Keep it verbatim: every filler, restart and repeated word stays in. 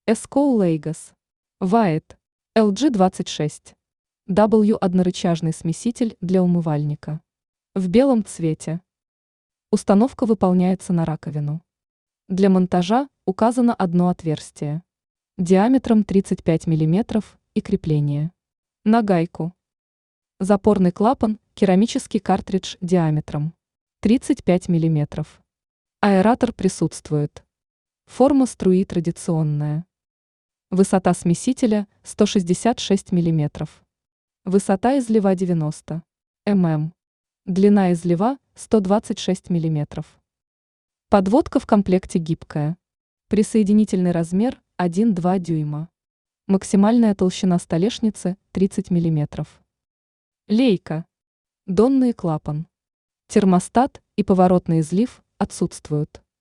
Эскоу Лейгас. Вайт. эл джи двадцать шесть. дабл ю однорычажный смеситель для умывальника. В белом цвете. Установка выполняется на раковину. Для монтажа указано одно отверстие. Диаметром тридцать пять миллиметров и крепление. На гайку. Запорный клапан, керамический картридж диаметром тридцать пять миллиметров. Аэратор присутствует. Форма струи традиционная. Высота смесителя сто шестьдесят шесть миллиметров. Высота излива девяносто миллиметров. Длина излива сто двадцать шесть миллиметров. Подводка в комплекте гибкая. Присоединительный размер один-два дюйма. Максимальная толщина столешницы тридцать миллиметров. Лейка. Донный клапан. Термостат и поворотный излив отсутствуют.